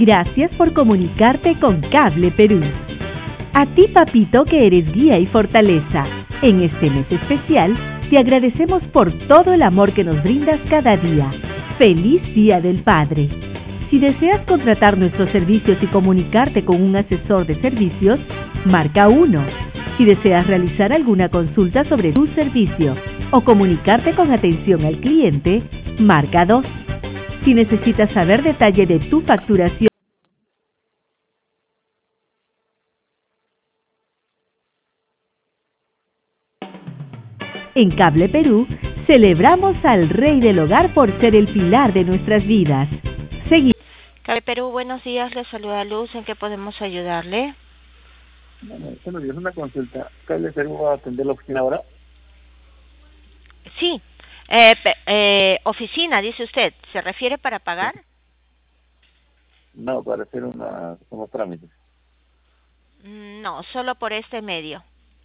Gracias por comunicarte con Cable Perú. A ti, papito, que eres guía y fortaleza. En este mes especial, te agradecemos por todo el amor que nos brindas cada día. ¡Feliz Día del Padre! Si deseas contratar nuestros servicios y comunicarte con un asesor de servicios, marca 1. Si deseas realizar alguna consulta sobre tu servicio o comunicarte con atención al cliente, marca 2. Si necesitas saber detalle de tu facturación, en Cable Perú, celebramos al Rey del Hogar por ser el pilar de nuestras vidas. Cable Perú, buenos días, le saluda Luz, ¿en qué podemos ayudarle? Bueno, es una consulta. ¿Cable Perú va a atender la oficina ahora? Sí, oficina, dice usted, ¿se refiere para pagar? No, para hacer unos trámites. No, solo por este medio.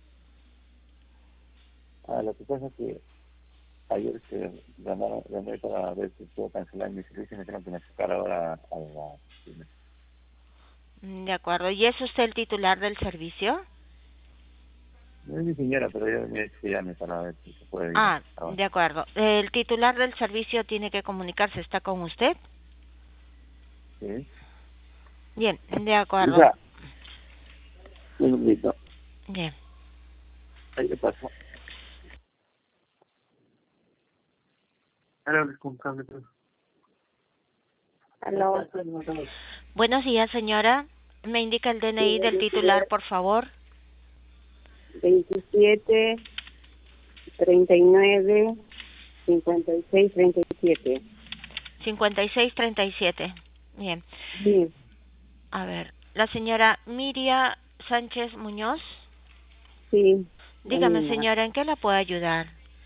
Lo que pasa es que ayer llamé para ver si puedo cancelar mi servicio y me dijeron que me sacara ahora a la oficina. De acuerdo, ¿y es usted el titular del servicio? No es mi señora, pero ella me dice que llame para ver si se puede ir ahora. De acuerdo. ¿El titular del servicio tiene que comunicarse? ¿Está con usted? ¿Sí? Bien, de acuerdo. Isa, un momento. Bien. Ahí le paso. Ahora hables con Cable Perú. Aló. Buenos días, señora. ¿Me indica el DNI del titular, por favor? 27, 39, 56, 37. 5637. Bien. Sí, A ver, la señora Miria Sánchez Muñoz. sí. Dígame, señora, ¿en qué la puedo ayudar?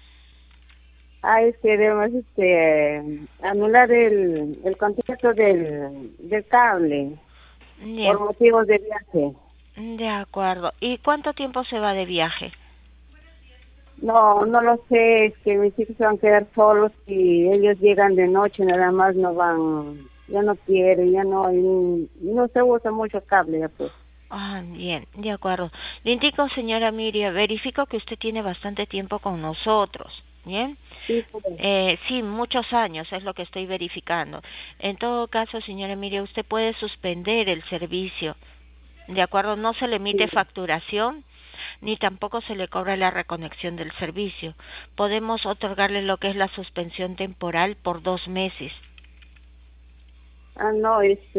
Es que debemos anular el contrato del cable Bien, por motivos de viaje. de acuerdo. ¿Y cuánto tiempo se va de viaje? No, no lo sé, es que mis hijos se van a quedar solos y ellos llegan de noche, nada más no van, ya no quieren, ya no, y no se usa mucho cable ya pues. Bien, de acuerdo. Le indico, señora Miria, verifico que usted tiene bastante tiempo con nosotros, ¿bien? Sí, pues. Sí, muchos años es lo que estoy verificando. En todo caso, señora Miria, usted puede suspender el servicio, ¿de acuerdo? No se le emite Sí. facturación, ni tampoco se le cobra la reconexión del servicio. Podemos otorgarle lo que es la suspensión temporal por 2 meses. No,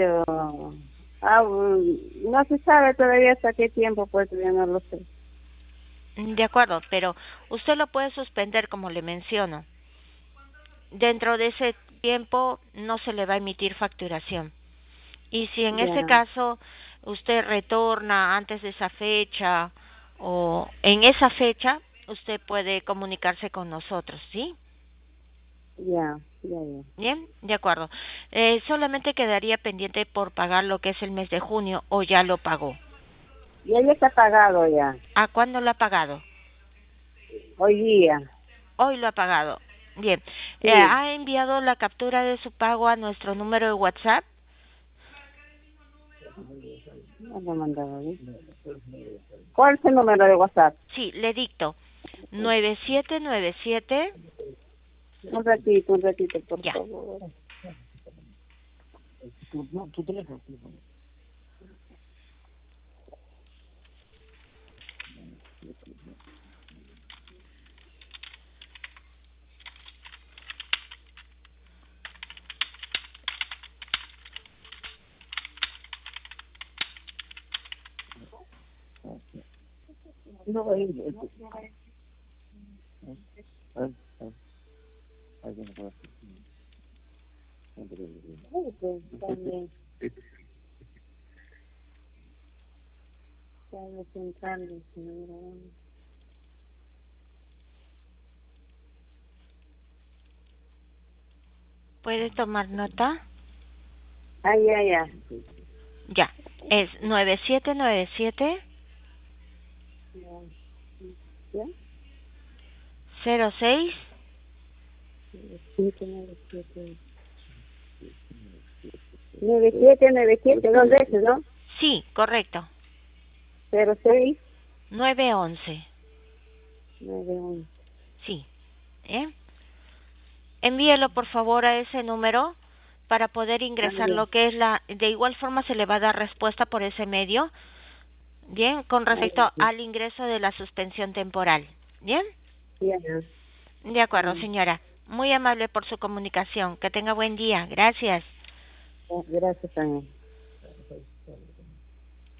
no se sabe todavía hasta qué tiempo, pues todavía no lo sé. De acuerdo, pero usted lo puede suspender, como le menciono. Dentro de ese tiempo no se le va a emitir facturación. Y si en ese Ya, caso usted retorna antes de esa fecha o en esa fecha, usted puede comunicarse con nosotros, ¿sí? ya. Bien, de acuerdo. Solamente quedaría pendiente por pagar lo que es el mes de junio, o ya lo pagó. Ya está pagado ya, ¿A cuándo lo ha pagado? hoy día. Hoy lo ha pagado. Bien. Sí. ¿Ha enviado la captura de su pago a nuestro número de WhatsApp? No lo he mandado, ¿eh? ¿Cuál es el número de WhatsApp? Sí, le dicto. 9797. Un ratito, por Ya. favor. Tu teléfono. No, ahí no puede ser. También, estamos entrando, señora. ¿Puede tomar nota? Ya. Ya. Es 9797 ¿Ya? 06 597. 9797, dos veces, ¿no? Sí, correcto. 06 911. 91. Sí. Envíelo por favor a ese número para poder ingresar lo que es de igual forma se le va a dar respuesta por ese medio. Bien, con respecto al ingreso de la suspensión temporal. Bien. Bien. De acuerdo, señora. Muy amable por su comunicación. Que tenga buen día. Gracias. Gracias también.